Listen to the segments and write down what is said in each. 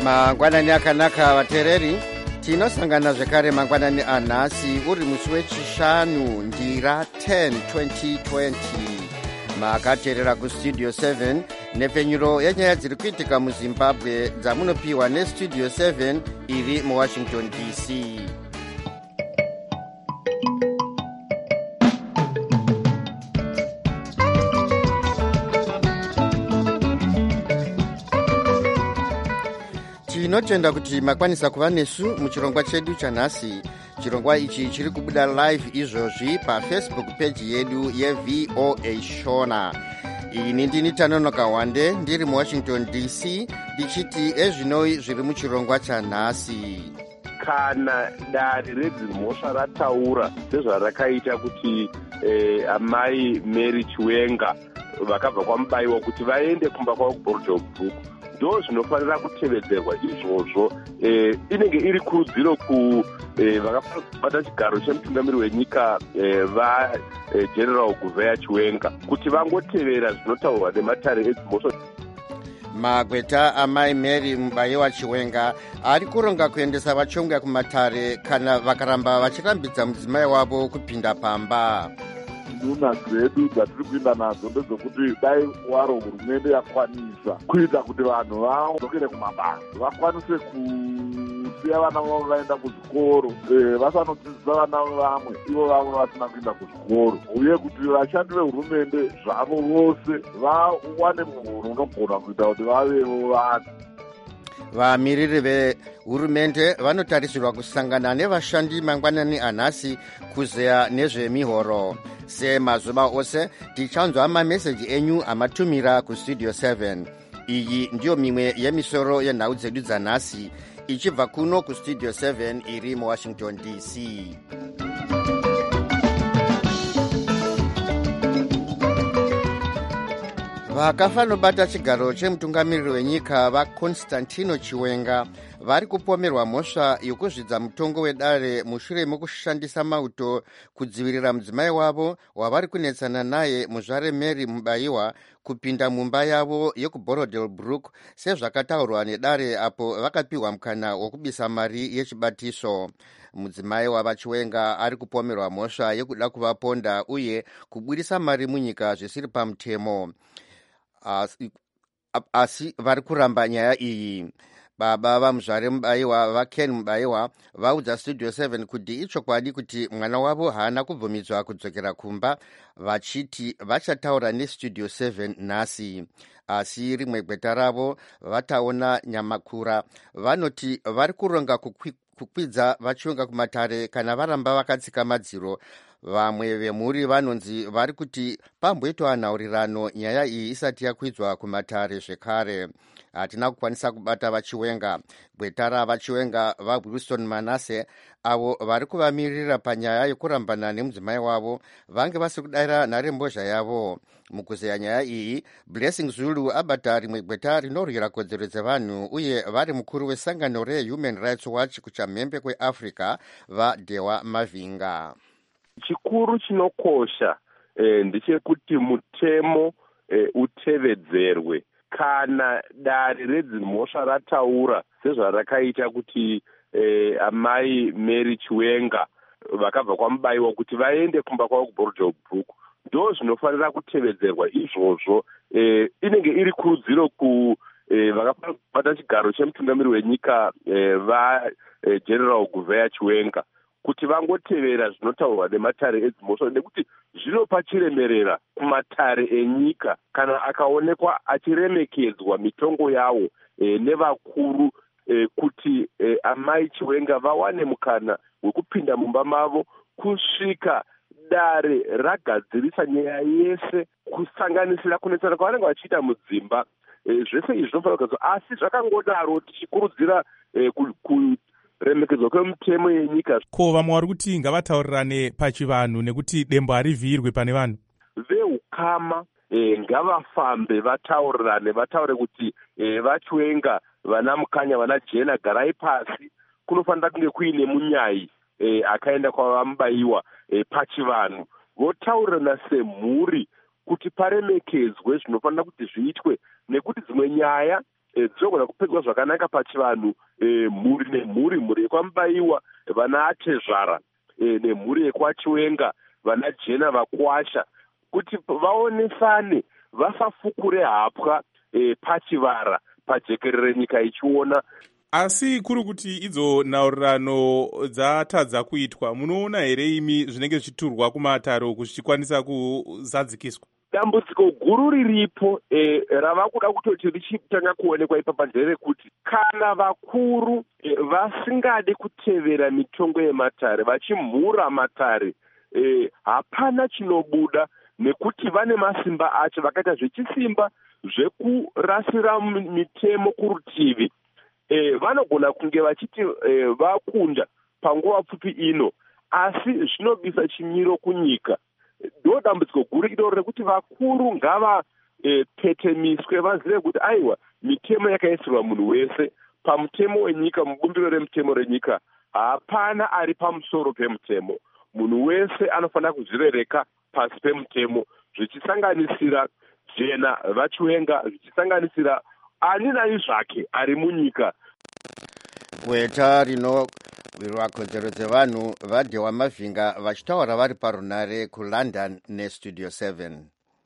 Mangwanani akanaka vatereri, tinosangana zvekare mangwanani anhasi uri musi wechishanu ndira 10 2020. Makateerera kustudio 7 nepfenyuro yenyaya dziri kuitika muzimbabwe dzamunopiwa nestudio 7 iri muwashington dc. Tinotenda kuti makwanisa kuva nesu muchirongwa chedu chanhasi. Chirongwa ichi chiri kubuda live izvozvi pafacebook page yedu yeVOA Shona. Ini ndini Tanonoka Wande ndiri muwashington dc ndichiti ezvinoi zviri muchirongwa chanhasi. Kana dare redzimhosva rataura sezvarakaita kuti amai Mary Chiwenga vakabva kwaMubaiwa kuti vaende kumba kwavo kuBorodhebhuku, ndo zvinofanira kutevedzerwa izvozvo. Inenge iri kurudziro vakabata chigaro chemutungamiri wenyika vaGeneral Guveya Chiwenga kuti vangotevera zvinotaurwa nematare edzimhosva. Magweta amai Mary Mubaiwa Chiwenga ari kuronga kuendesa vachonga kumatare kana vakaramba vachirambidza mudzimai wavo kupinda pamba. Nduna dzedu dzatiri kuinda nadzo ndedzokuti dai waro hurumende yakwanisa kuita kuti vanhu vadzokere kumabasa, vakwanise kusiya vana vavo vaenda kuzvikoro, vasanodzidzisa vana vamwe ivo vavo vasina kuenda kuzvikoro, uye kuti vashandi vehurumende zvavo vose vawane muhoro unogona kuita kuti vavevo vanhu. Vamiriri vehurumende vanotarisirwa kusangana nevashandi mangwanani anhasi kuzeya nezvemihoro. Semazuva ose tichanzwa mameseji enyu amatumira kustudio 7. Iyi ndiyo mimwe yemisoro yenhau dzedu dzanhasi ichibva kuno kustudio 7 iri muwashington dc. Vakafanobata chigaro chemutungamiriri wenyika vaConstantino Chiwenga vari kupomerwa mhosva yokuzvidza mutongo wedare mushure mekushandisa mauto kudzivirira mudzimai wavo wavari kunetsana naye muzvare Mary Mubaiwa kupinda mumba yavo yekuBorodhebhuku sezvakataurwa nedare apo vakapiwa mukana wokubisa mari yechibatiso. Mudzimai wavaChiwenga ari kupomerwa mhosva yekuda kuvaponda uye kubudisa mari munyika zvisiri pamutemo. Asi vari kuramba nyaya iyi. Baba vamuzvare Mubaiwa vaKen Mubaiwa vaudza studio 7 kuti ichokwadi kuti mwana wavo haana kubvumidzwa kudzokera kumba, vachiti vachataura nestudio 7 nhasi. Asi rimwe gweta ravo vataona Nyamakura vanoti vari kuronga kukwidza vachionga kumatare kana varamba vakatsika madziro. Vamwe vemhuri vanonzi vari kuti pamboitwa nhaurirano nyaya iyi isati yakwidzwa kumatare zvekare. Hatina kukwanisa kubata vaChiwenga. Gweta ravaChiwenga vaWilson Manase avo vari kuvamirira panyaya yekurambana nemudzimai wavo vange vasiri kudayira nharembozha yavo. Mukuzeya nyaya iyi, Blessing Zulu abata rimwe gweta rinorwira kodzero dzevanhu uye vari mukuru wesangano reHuman Rights Watch kuchamhembe kweAfrica vaDewa Mavinga. Chikuru chinokosha ndechekuti mutemo utevedzerwe. Kana dare redzimhosva rataura sezvarakaita kuti amai Mary Chiwenga vakabva kwaMubaiwa kuti vaende kumba kwavo kuBorodhebhuku, ndo zvinofanira kutevedzerwa izvozvo. Inenge iri kurudziro vakabata chigaro chemutungamiri wenyika vaGeneral Guveya Chiwenga kuti vangotevera zvinotaurwa nematare edzimhosva, nekuti zvinopa chiremerera kumatare enyika kana akaonekwa achiremekedzwa mitongo yawo nevakuru, kuti amai Chiwenga vawane mukana wekupinda mumba mavo kusvika dare ragadzirisa nyaya yese kusanganisira kunetsana kwavanenge vachiita mudzimba. Zvese izvi zvinofanira kugadzirwa, asi zvakangodaro tichikurudzira remekedzwa kwemutemo yenyika. Ko vamwe vari kuti ngavataurirane pachivanhu nekuti dembo harivhiyirwe pane vanhu. Veukama ngavafambe vataurirane, vataure kuti vaChiwenga, vana Mukanya, vana Jena, garai pasi. Kunofanira kunge kuine munyai akaenda kwavamubaiwa pachivanhu, votaurirana semhuri kuti paremekedzwe zvinofanira kuti zviitwe, nekuti dzimwe nyaya dzinogona kupedzwa zvakanaka pachivanhu, mhuri nemhuri, mhuri yekwamubaiwa vana atezvara, nemhuri yekwachiwenga vana jena vakwasha, kuti vaonesane vasafukure hapwa pachivara pajekerere nyika ichiona. Asi kuri kuti idzo nhaurirano dzatadza kuitwa, munoona here imi zvinenge zvichiturwa kumataro kuti zvichikwanisa kuzadzikiswa? Dambudziko guru riripo rava kuda kutoti richitanga kuonekwa ipapa nderekuti kana vakuru vasingade kutevera mitongo yematare, vachimhura matare, hapana chinobuda, nekuti vane masimba acho, vakaita zvechisimba zvekurasira mitemo kurutivi. Vanogona kunge vachiti vakunda panguva pfupi ino, asi zvinobisa chimiro kunyika. Ndo dambudziko guru idoro rekuti vakuru ngavapetemiswe, vazive kuti aiwa, mitemo yakaisirwa munhu wese. Pamutemo wenyika, mubumbiro remutemo renyika, hapana ari pamusoro pemutemo. Munhu wese anofanira kuzvirereka pasi pemutemo, zvichisanganisira jena, vachiwenga, zvichisanganisira ani nani zvake ari munyika. Gweta rinowirwa kodzero dzevanhu vadhewa mavhinga vachitaura vari parunare kuLondon neStudio 7.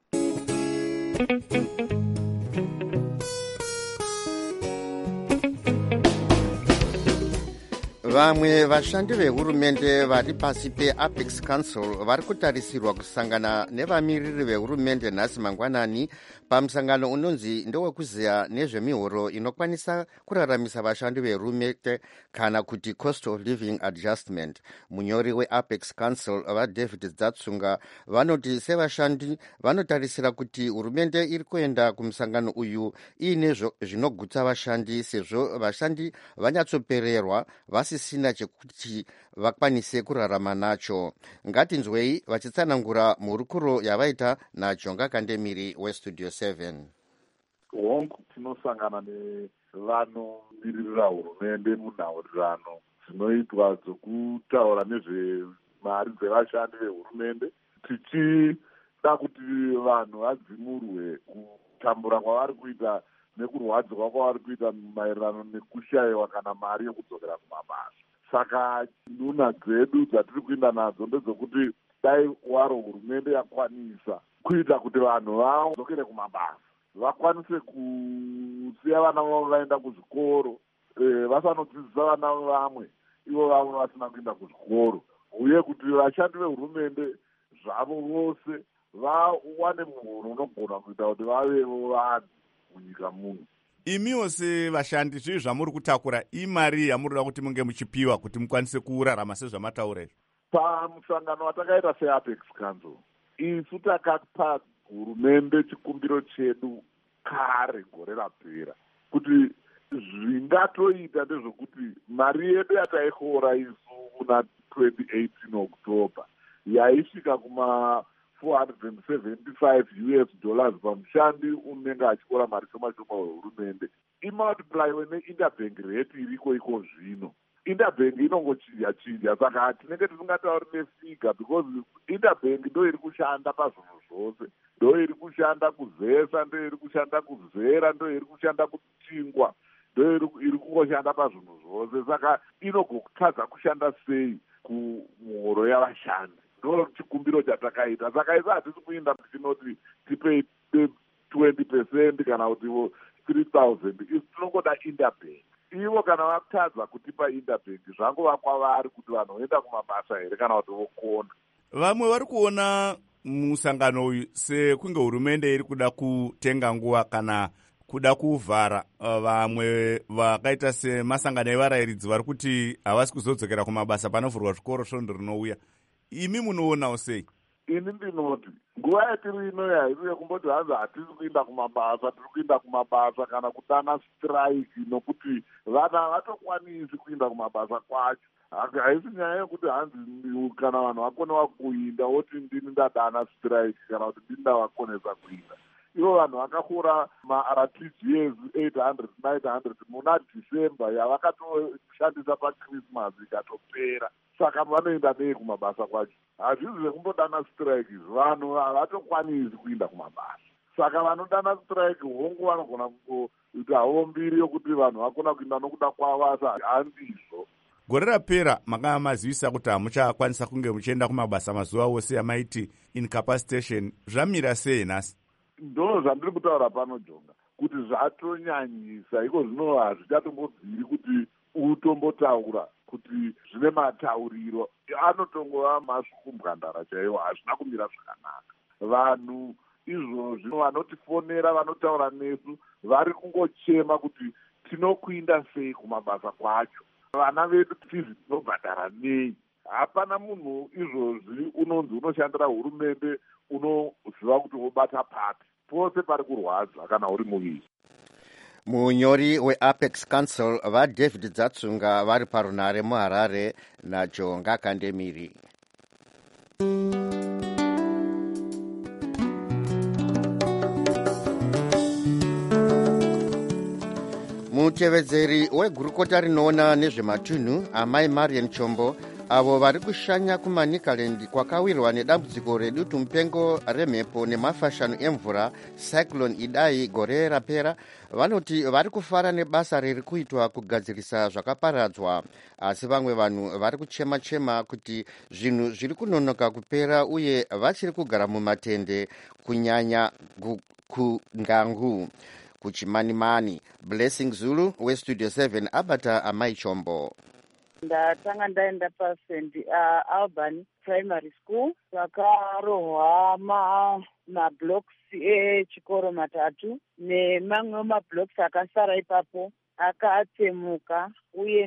Vamwe vashandi vehurumende vari pasi peApex Council vari kutarisirwa kusangana nevamiriri vehurumende nhasi mangwanani pamusangano unonzi ndowekuziya nezvemihoro inokwanisa kuraramisa vashandi vehurumende kana kuti cost of living adjustment. Munyori weApex Council vaDavid Zatsunga vanoti sevashandi vanotarisira kuti hurumende iri kuenda kumusangano uyu iine zvinogutsa vashandi, sezvo vashandi vanyatsopererwa vasisina chekuti vakwanise kurarama nacho. Ngatinzwei vachitsanangura mhurukuro yavaita naJonga Kandemiri weStudio 7. Hongu tinosangana nevanomiririra hurumende munhaurirano dzinoitwa dzokutaura nezvemari dzevashandi vehurumende, tichida kuti vanhu vadzimurwe kutambura kwavari kuita nekurwadzirwa kwavari kuita maererano nekushayiwa kana mari yekudzokera kumabasa. Saka nduna dzedu dzatiri kuenda nadzo ndedzokuti dai waro hurumende yakwanisa kuita kuti vanhu vadzokere kumabasa, vakwanise kusiya vana vavo vaenda kuzvikoro, vasanodzidzisa vana vamwe ivo vavo vasina kuenda kuzvikoro, uye kuti vashandi vehurumende zvavo vose vawane muhoro unogona kuita kuti vavevo vanhu munyika muno. Imiwo sevashandi zvii zvamuri kutakura imari yamurida kuti munge muchipiwa kuti mukwanise kurarama sezvamataura izvo? Pamusangano watakaita seApex Council, isu takapa hurumende chikumbiro chedu kare gore rapera kuti zvingatoita ndezvokuti mari yedu yataihora isu kuna 2018 October yaisvika kuma $475 pamushandi unenge achikora mari shoma shoma wehurumende, imultiplyiwe neinterbank rate iriko iko zvino. Interbank inongochinja, saka tinenge tisingatauri nefiga, because interbank ndo iri kushanda pazvinhu zvose, ndo iri kushanda kuzesa, ndo iri kushanda kuzera, ndo iri kushanda kuchingwa, ndo iri kungoshanda pazvinhu zvose. Saka inogotadza kushanda sei kumuhoro yavashandi. Ndo chikumbiro chatakaita. Saka isa hatisi kuinda kuchinoti tipe 20% kana kuti 3,000. Isi tinongoda interbank. Ivo kana vatadza kutipa interbank, zvangova kwavari kuti vanhu voenda kumabasa here kana kuti vokona. Vamwe vari kuona musangano uyu sekunge hurumende iri kuda kutenga nguva kana kuda kuvhara. Vamwe vakaita semasangano evarayiridzi vari kuti havasi kuzodzokera kumabasa panovhurwa zvikoro svondo rinouya. Imi munoonawo sei? Ini ndinoti nguva yatiri ino yairi yekumboti hanzi hatisi kuinda kumabasa, tiri kuinda kumabasa kana kudana strike, nokuti vana havatokwanisi kuinda kumabasa kwacho. Haisi nyaya yekuti hanzi kana vanhu vakonewa kuinda woti ndini ndadana strike kana kuti ndini ndavakonesa kuinda. Ivo vanhu vakakura maRTGS 800 900 muna December yavakatoshandisa paChristmas ikatopera. Saka vanoenda nei kumabasa kwacho? Hazvizi zvekumbodana strike izvi, vanhu havatokwanisi kuinda kumabasa. saka vanodana strike hongu vanogona kuita havo mbiri yokuti vanhu vakona kuinda nokuda kwavo asi handizvo. Gore rapera makanga mazivisa kuti hamuchakwanisa kunge muchienda kumabasa mazuva ose amaiti incapacitation. Zvamira sei nhasi? Ndo zvandiri kutaura pano Jonga, kuti zvatonyanyisa iko zvino hazvichatombobviri kuti utombotaura kuti zvine matauriro anotongova masvukumbwandara chaiwo, hazvina kumira zvakanaka. Vanhu izvozvi vanotifonera vanotaura nesu vari kungochema kuti tinokuinda sei kumabasa kwacho, vana vedu fizi tinobhadhara nei. Hapana munhu izvozvi unonzi unoshandira hurumende unoziva kuti wobata papi, pose pari kurwadza kana uri muviri. Munyori weApex Council vaDavid Dzatsunga vari parunare muHarare naJonga Kandemiri. Mutevedzeri wegurukota rinoona nezvematunhu amai Marian Chombo avo vari kushanya kuManicaland kwakawirwa nedambudziko redutu mupengo remhepo nemafashanu emvura Cyclone Idai gore rapera, vanoti vari kufara nebasa riri kuitwa kugadzirisa zvakaparadzwa, asi vamwe vanhu vari kuchema-chema kuti zvinhu zviri kunonoka kupera uye vachiri kugara mumatende kunyanya kuNgangu. Kuchimanimani, Blessing Zulu weStudio 7 abata amai Chombo. Ndatanga ndaenda paSt Alban Primary School, vakarohwa mablocks echikoro matatu nemamwe mablocks akasara ipapo akatsemuka, uye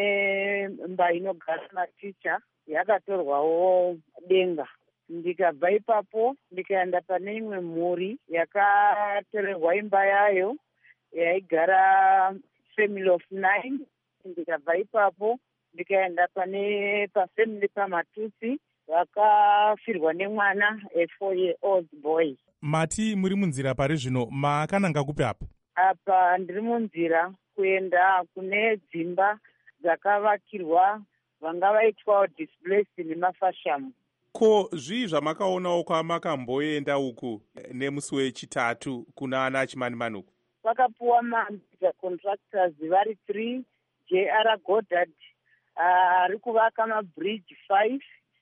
nemba inogara maticha yakatorwawo denga. Ndikabva ipapo ndikaenda pane imwe mhuri yakatorerwa imba yayo yaigara family of 9. Ndikabva ipapo ndikaenda pafamily pamatutsi vakafirwa nemwana a4-year-old boy. Mati muri munzira pari zvino, makananga kupi apa? Apa ndiri munzira kuenda kune dzimba dzakavakirwa vanga vaitwawo displaced nemafashamu. Ko zvii zvamakaonawo kwamakamboenda uku nemusi wechitatu kuna ana Chimanimani uku? Vakapuwa contractors vari 3, J.R. Goddard ari kuvaka mabridge 5,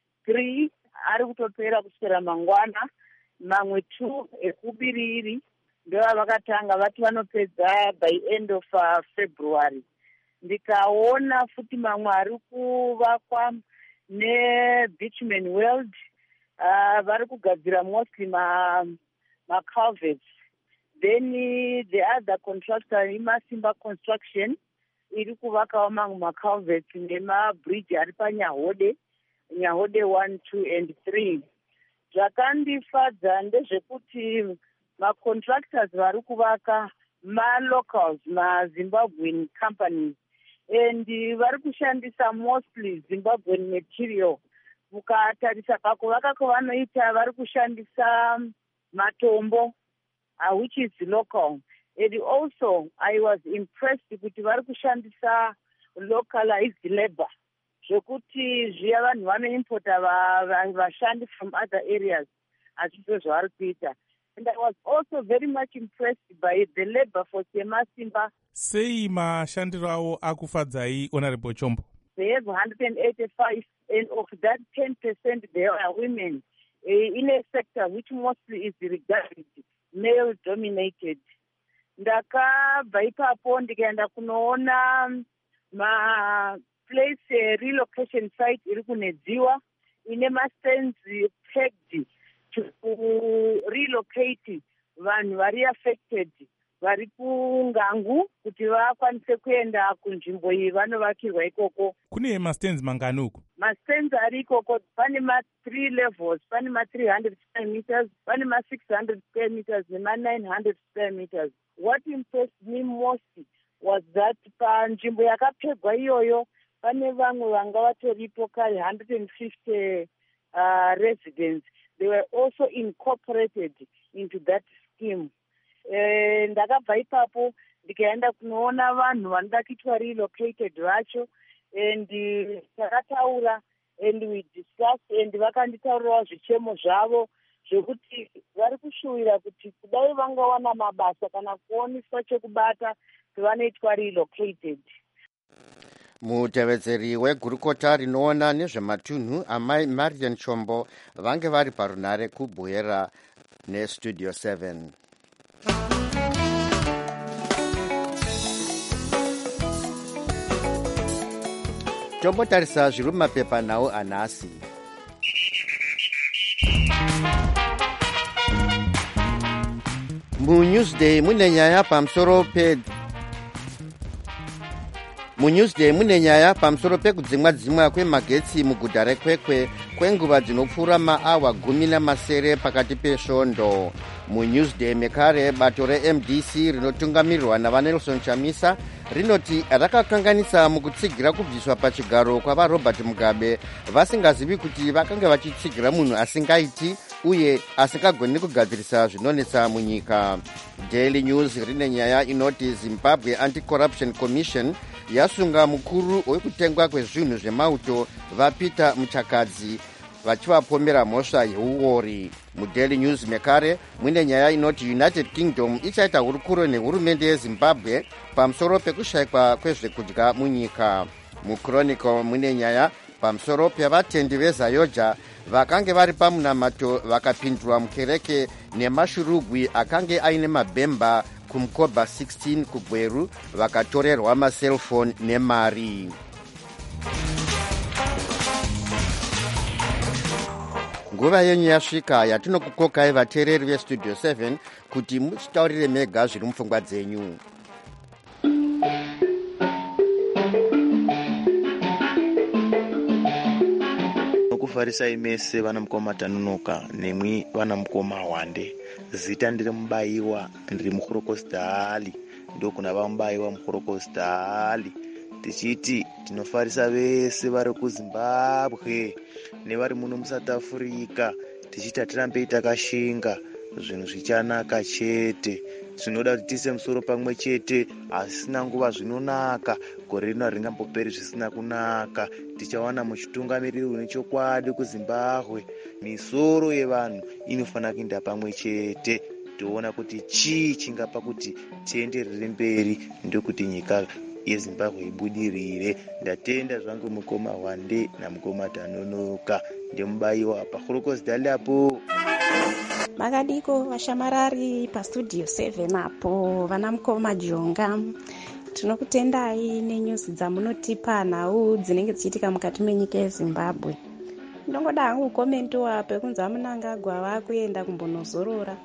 3 ari kutopera kuswera mangwana, mamwe 2 ekubiriri ndova vakatanga vati vanopedza by end of February. Ndikaona futi mamwe ari kuvakwa neBitumen World, vari kugadzira mostly ma-culverts. Then the other contractor iMasimba Construction iri kuvakawo mamwe ma-culverts nemabridge ari paNyahode, Nyahode 1, 2 and 3. Zvakandifadza ndezvekuti ma-contractors vari kuvaka ma-locals, ma-Zimbabwean companies, and vari kushandisa mostly Zimbabwean material. Mukatarisa pakuvaka kwavanoita vari kushandisa matombo, which is local. And also I was impressed kuti vari kushandisa localized labor, zvekuti zviya vanhu vanoimporta vashandi from other areas, hazvizvo zvavari kuita. And I was also very much impressed by the labor force yeMasimba. Sei mashandiro avo akufadzai, Honorable Chombo? They have 185, and of that 10% they are women in a sector which mostly is regarded male-dominated. Ndakabva ipapo ndikaenda kunoona place relocation site iri kunedziwa ine mastenzi pegged to relocate vanhu vari affected vari kuNgangu kuti vakwanise kuenda kunzvimbo iyi vanovakirwa ikoko. Kune mastenzi mangani uku? Mastenzi ari ikoko pane ma3 levels, pane ma300 square meters, pane ma600 square meters nema900 square meters. What impressed me most was that panzvimbo yakapegwa iyoyo pane vamwe vanga vatoripo kare 150 residents. They were also incorporated into that scheme. Ndakabva ipapo ndikaenda kunoona vanhu vanoda kuitwa relocated vacho, and takataura and we discussed, and vakanditaurirawo zvichemo zvavo zvekuti vari kushuwira kuti kudai vangawana mabasa kana kuoniswa chekubata vanoitwa relocated. mutevedzeri wegurukota rinoona nezvematunhu amai Marian Chombo vange vari parunare kubhuira nestudio 7. tombotarisa zviri mumapepa nawo anhasi. muNewsday mune nyaya pamusoro pekudzimwa kwemagetsi muguta rekwekwe kwenguva dzinopfuura maawa 17 pakati pesvondo. muNewsday mekare bato reMDC rinotungamirirwa navanelson Chamisa rinoti rakakanganisa mukutsigira kubviswa pachigaro kwavaRobert Mugabe vasingazivi kuti vakanga vachitsigira munhu asingaiti uye asingagoni kugadzirisa zvinonetsa munyika. Daily News rine nyaya inoti Zimbabwe Anti-Corruption Commission yasunga mukuru wekutengwa kwezvinhu zvemauto vaPeter Muchakadzi vachivapomera mhosva yeuori. muDaily News mekare mune nyaya inoti United Kingdom ichaita hurukuro nehurumende yeZimbabwe pamusoro pekushayikwa kwezvekudya munyika. muChronicle mune nyaya pamusoro pevatendi veZayoja vakange vari pamunamato vakapindurwa mukereke nemashurugwi akange aine mabhemba kumukoba 16 kugweru vakatorerwa maselfoni nemari. nguva yenyu yasvika yatinokukokai vateereri vestudio 7 kuti muchitaurire mega zviri mupfungwa dzenyu. nokufarisai mese vana mukoma Tanunuka nemwi vana mukoma Hwande. zita ndiri mubayiwa ndiri mukhorokosdali ndokuna vamubayiwa mukhorokosdali tichiti tinofarisa vese vari kuZimbabwe nevari muno muSouth Africa tichiti hatirambei takashinga zvinhu zvichanaka chete. zvinoda kuti tiise musoro pamwe chete asina nguva zvinonaka. gore rino haringamboperi zvisina kunaka. tichawana muchitungamiriri une chokwadi kuZimbabwe. misoro yevanhu inofanira kuenda pamwe chete toona kuti chii chingapa kuti tienderere mberi ndokuti nyika yeZimbabwe ibudirire. ndatenda zvangu mukoma Hwande namukoma Tanunuka ndemubayiwa pakhorokosdali apo. makadiko vashamarari pastudio 7 apo vana mukoma Jonga tinokutendai nenyuzi dzamunotipa nhau dzinenge dzichiitika mukati menyika yeZimbabwe. ndongoda hangu komentowa pekunzi Mnangagwa vakuenda kumbonozorora.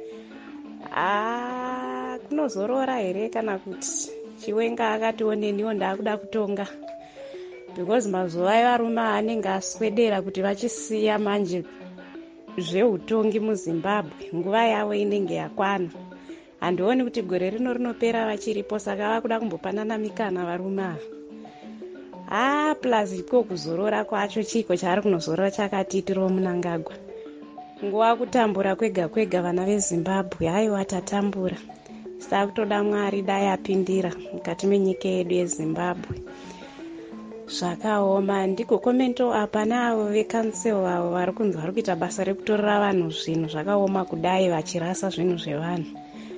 kunozorora here kana kuti Chiwenga akationeniwo ndaakuda kutonga because mazuva evarume anenge aswedera kuti vachisiya manje zveutongi muZimbabwe nguva yavo inenge yakwana. handioni kuti gore rino rinopera vachiripo saka vakuda kumbopanana mikana varume ava. plus iko kuzorora kwacho chiko chaari kunozorora chakatiitirawo Mnangagwa. nguva kutambura kwega kwega vana veZimbabwe haiwa tatambura. saka kutoda Mwari dai apindira mukati menyika yedu yeZimbabwe. zvakaoma. ndiko komento apa neavo vekansel avo vari kunzi vari kuita basa rekutorera vanhu zvinhu zvakaoma kudai vachirasa zvinhu zvevanhu.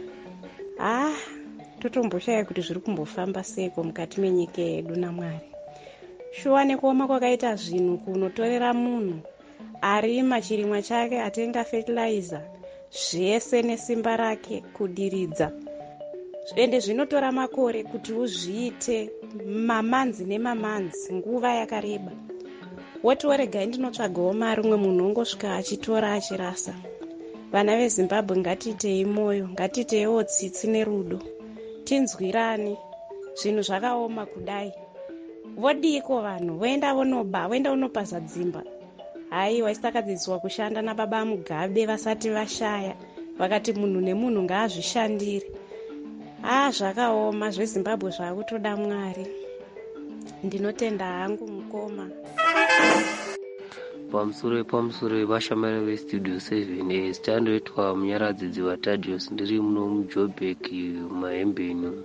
totomboshaya kuti zviri kumbofamba seiko mukati menyika yedu naMwari. shuwa nekuoma kwakaita zvinhu kunotorera munhu arima chirimwa chake atenga fertilizer zvese nesimba rake kudiridza ende zvinotora makore kuti uzviite mamanzi nemamanzi nguva yakareba. wotiworegai ndinotsvagawo mari umwe munhu ongosvika achitora achirasa. vana veZimbabwe ngatiitei moyo, ngatiiteiwo tsitsi nerudo, tinzwirane. zvinhu zvakaoma kudai. vodiko vanhu voenda vonoba, voenda vonopaza dzimba. haiwa isitakadzidziswa kushanda nababa Mugabe vasati vashaya vakati munhu nemunhu ngaazvishandire. zvakaoma. zveZimbabwe zvaakutoda Mwari. ndinotenda hangu mukoma. pamusoro vashamari vestudio 7 zichandoitwa munyaradzidzi waTadios ndiri muno muJoburg mahembeni.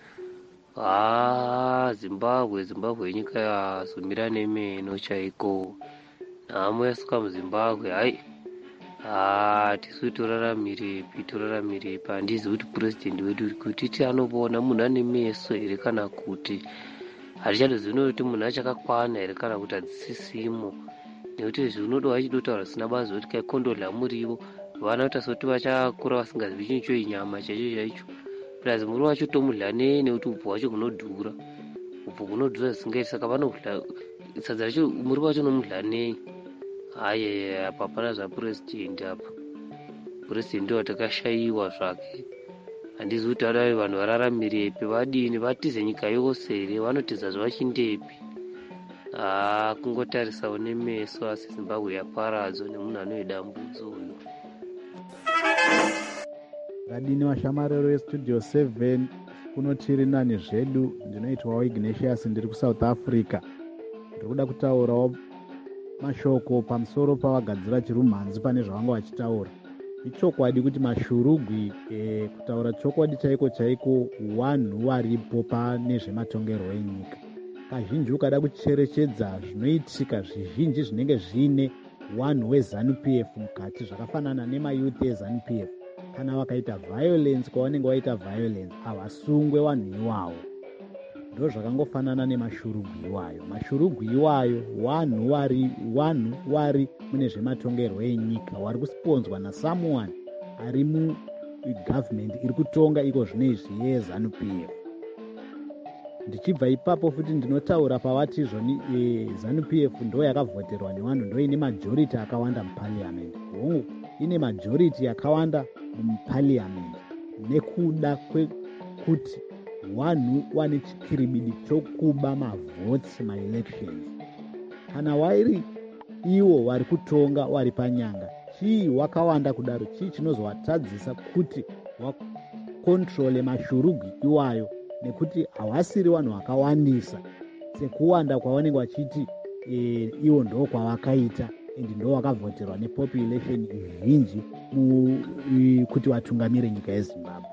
Zimbabwe inyika yazomira nemeno chaiko. nhamo yasuka muZimbabwe tisu toraramirepi handizi kuti purezidendi wedu kuti ti anoona munhu ane meso here kana kuti hatichadozivi kuti munhu achakakwana here kana kuti hadzisisimo, nekuti zvinodo vachidotaura zvisina bazi kuti kaikondorya murivo vana kuti asoti vachakura vasingazivi chinhu choinyama chaicho chaicho plus muri wacho tomudla nei nekuti ubvu wacho kunodhura zvisingaiti saka vanodla sadza racho muri wacho nomudla nei. Hayi apa hapana zvapurezidendi apa, purezidendi watakashayiwa zvake. Handizi kuti vadai vanhu vararamirepi vadini vatize nyika yose here vanotiza zvavachindepi. Kungotarisawo nemeso asi Zimbabwe yaparadzwa nemunhu anoidambudzo uyu. Radini washamarero yestudio 7 kuno tiri nani zvedu. Ndinoitwawo Ignatius ndiri kuSouth Africa. Ndiri kuda kutaurawo mashoko pamusoro pavagadzira chirumhanzi pane zvavanga vachitaura. Ichokwadi kuti mashurugwi kutaura chokwadi chaiko chaiko wanhu waripo pane zvematongerwo enyika. Kazhinji ukada kucherechedza zvinoitika zvizhinji zvinenge zvine wanhu weZANU-PF mukati zvakafanana nemayouth eZANU-PF. Kana vakaita violence kwavanenge vaita violence havasungwe wanhu iwawo. Ndo zvakangofanana nemashurugwi iwayo. Mashurugwi iwayo wanhu wari mune zvematongerwo enyika wari kusponzwa nasomeone ari mugovernment iri kutonga iko zvinezvi yeZANU-PF. Ndichibva ipapo futi ndinotaura pavati izvoni ZANU-PF ndo yakavhoterwa nevanhu ndo ine majority akawanda muparliament. Ine majority yakawanda muparliament nekuda kwekuti wanhu wane chikiribidi chokuba mavhotes maelections. Kana wairi iwo vari kutonga wari panyanga, chii wakawanda kudaro, chii chinozowatadzisa kuti wakontrole mashurugwi iwayo, nekuti havasiri vanhu vakawandisa sekuwanda kwavanenge vachiti iwo ndo kwavakaita and ndo vakavhoterwa nepopulation zhinji kuti vatungamire nyika yeZimbabwe.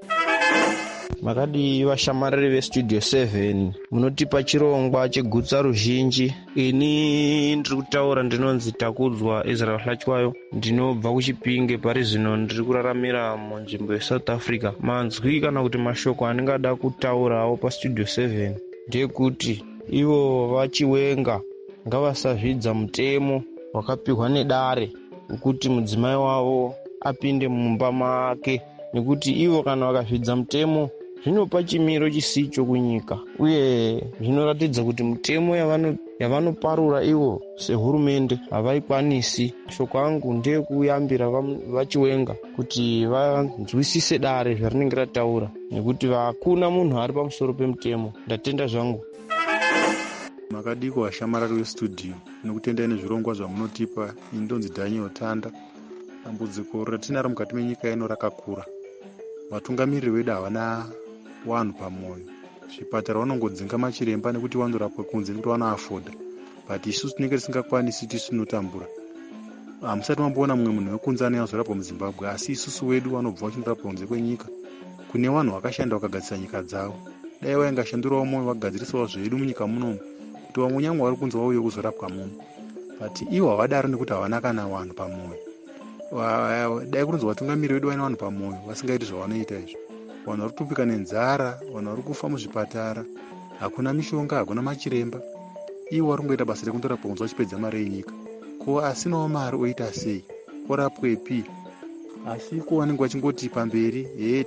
Makadi vashamariri vestudio 7 munotipa chirongwa chegutsa ruzhinji. Ini ndiri kutaura ndinonzi Takudzwa Israel Hlachwayo, ndinobva kuChipinge pari zvino ndiri kuraramira munzvimbo yeSouth Africa. Manzwi kana kuti mashoko andingada kutaurawo pastudio 7 ndekuti ivo vachiwenga ngavasazvidza mutemo wakapihwa nedare wekuti mudzimai wavo apinde mumba make, nekuti ivo kana vakazvidza mutemo zvinopa chimiro chisicho kunyika, uye zvinoratidza kuti mutemo yavanoparura ivo sehurumende havaikwanisi. Shoko angu ndekuyambira vachiwenga kuti vanzwisise dare zvarinenge rataura, nekuti hakuna munhu ari pamusoro pemutemo. Ndatenda zvangu. Makadiko vashamarari vestudio nokutendai nezvirongwa zvamunotipa. Indonzi Daniel Tanda. Dambudziko ratinaro mukati menyika ino rakakura. Vatungamiriri vedu havana wanhu pamwoyo. Zvipatara vanongodzinga machiremba nekuti vanorapwa kunze nekuti vanoafoda, but isusu tinenge tisingakwanisi tisu tinotambura. Hamusati mamboona mumwe munhu wekunze anozorapwa muZimbabwe, asi isusu wedu vanobva vachindorapwa kunze kwenyika. Kune vanhu vakashanda vakagadzisa nyika dzavo. Dai vaingashandurawo moyo vagadzirisawo zvedu munyika munomu kuti vamwe nyangwe vari kunze vauye kuzorapwa muno, but ivo havadaro nekuti havana kana vanhu pamwoyo. Dai kunonzi vatungamiriri vedu vaine vanhu pamwoyo vasingaiti zvavanoita izvo. Vanhu vari kutupika nenzara, vanhu vari kufa muzvipatara, hakuna mishonga, hakuna machiremba. Ivo vari kungoita basa rekundorapwa kunze vachipedza mari yenyika. Ko asinawo mari oita sei? Orapwepi? Asi ko vanenge vachingoti pamberi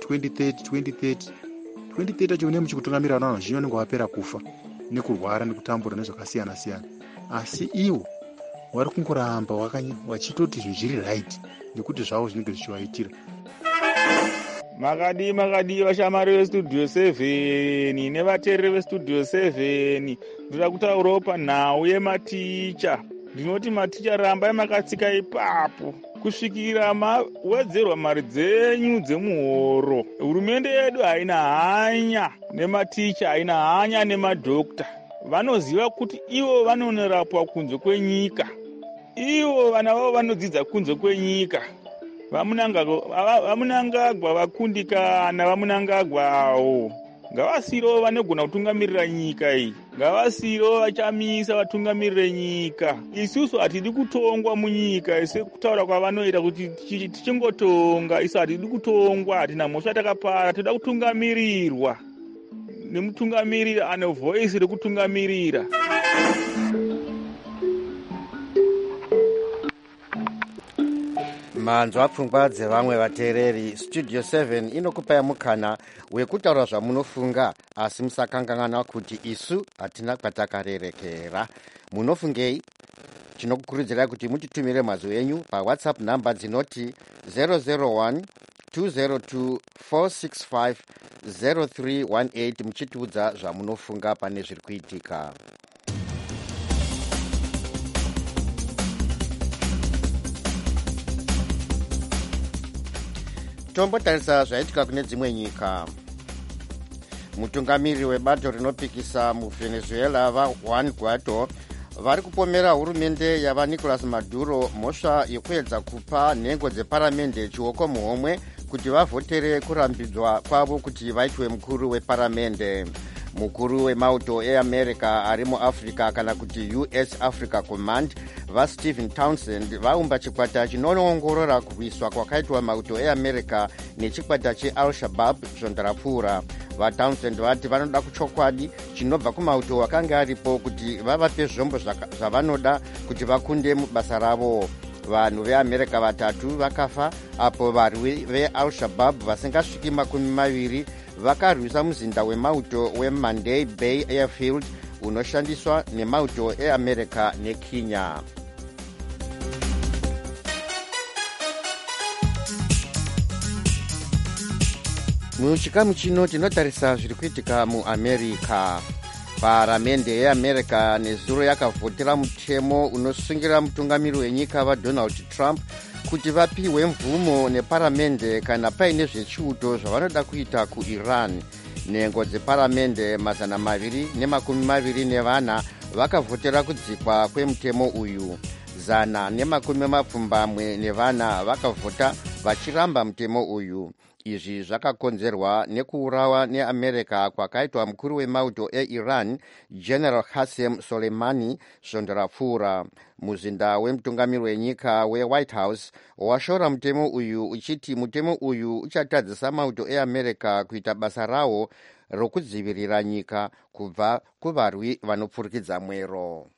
2030 acho une muchikutungamira vanhu vazhinji vanenge vapera kufa nekurwara nekutambura nezvakasiyana siyana. Asi ivo vari kungoramba vachitoti zviri right nekuti zvavo zvinenge zvichivaitira. Makadi vashamari vestudio 7 nevateereri vestudio 7, ndoda kutaurawo panhau yematicha. Ndinoti maticha rambai makatsika ipapo kusvikira mawedzerwa mari dzenyu dzemuhoro. Hurumende yedu haina hanya nematicha, haina hanya nemadhokta. Vanoziva kuti ivo vanonorapwa kunze kwenyika, ivo vana vavo vanodzidza kunze kwenyika. Vamunangagwa vakundikana, vamunangagwawo ngavasirowo vanogona kutungamirira nyika iyi. ngavasiyirewo vachamisa vatungamirire nyika. Isusu hatidi kutongwa munyika sekutaura kwavanoita kuti tichingotonga. Isu hatidi kutongwa, hatina mhosva takapara, toda kutungamirirwa nemutungamiriri ane vhoisi rekutungamirira. manzwa pfungwa dzevamwe vateereri. Studio 7 inokupai mukana wekutaura zvamunofunga, asi musakangangana kuti isu hatina kwatakarerekera. Munofungei? Tinokukurudzirai kuti mutitumire mazwi enyu pawhatsapp namba dzinoti 001 202 465 0318 muchitiudza zvamunofunga pane zviri kuitika. Tombotarisa zvaitika kune dzimwe nyika. Mutungamiriri webato rinopikisa muvenezuela vaJuan Guaido vari kupomera hurumende yavaNicolas Maduro mhosva yekuedza kupa nhengo dzeparamende chioko muhomwe kuti vavhotere kurambidzwa kwavo kuti vaitwe mukuru weparamende. Mukuru wemauto eAmerica ari muAfrica kana kuti US Africa Command vaStephen Townsend vaumba chikwata chinoongorora kurwiswa kwakaitwa mauto eAmerica nechikwata cheAl-Shabaab zvondarapfuura. VaTownsend vati vanoda chokwadi chinobva kumauto akanga aripo kuti vavape zvombo zvavanoda kuti vakunde mubasa ravo. Vanhu veAmerica 3 vakafa apo varwi veAl-Shabaab vasingasviki 20 vakarwisa muzinda wemauto weMandei Bay Airfield unoshandiswa nemauto eAmerica neKenya. Muchikamu chino tinotarisa zviri kuitika muAmerica. Paramende yeAmerica nezuro yakavhotera mutemo unosungira mutungamiri wenyika vaDonald Trump kuti vapiwe mvumo neparamende kana paine zvechiuto zvavanoda kuita kuIran. Nhengo dzeparamende 224 vakavhotera kudzikwa kwemutemo uyu. 124 vakavhota vachiramba mutemo uyu. Izvi zvakakonzerwa nekuurawa neAmerica kwakaitwa mukuru wemauto eIran General Qasem Soleimani zvondarapfuura. Muzinda wemutungamiri wenyika weWhite House washora mutemo uyu uchiti mutemo uyu uchatadzisa mauto eAmerica kuita basa rawo rokudzivirira nyika kubva kuvarwi vanopfurikidza mwero.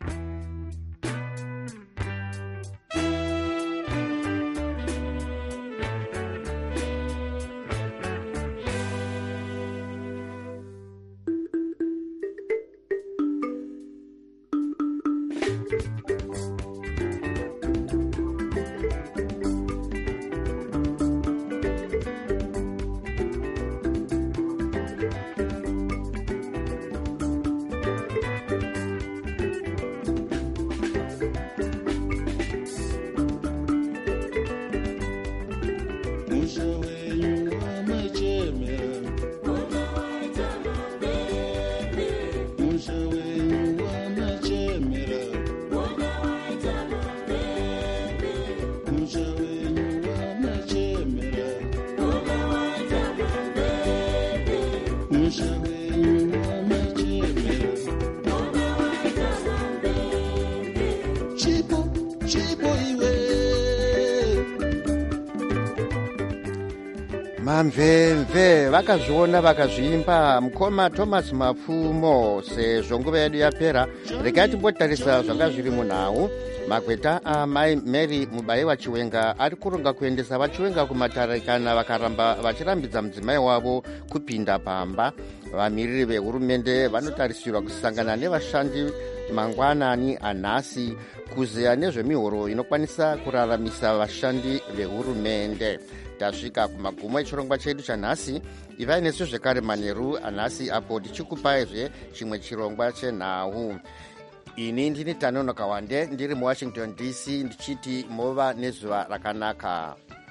Mamvemve vakazviona vakazviimba. Mukoma Thomas Mapfumo, sezvo nguva yedu yapera, regai timbotarisa zvanga zviri munhau. Magweta amai Mary Mubayiwa Chiwenga ari kuronga kuendesa vachiwenga kumatare kana vakaramba vachirambidza mudzimai wavo kupinda pamba. Vamiriri vehurumende vanotarisirwa kusangana nevashandi mangwanani anhasi kuzeya nezvemihoro inokwanisa kuraramisa vashandi vehurumende. Tasvika kumagumo echirongwa chedu chanhasi. Ivai nesu zvekare manheru anhasi apo tichikupaizve chimwe chirongwa chenhau. Ini ndini Tanonoka Wande ndiri muWashington DC ndichiti mova nezuva rakanaka.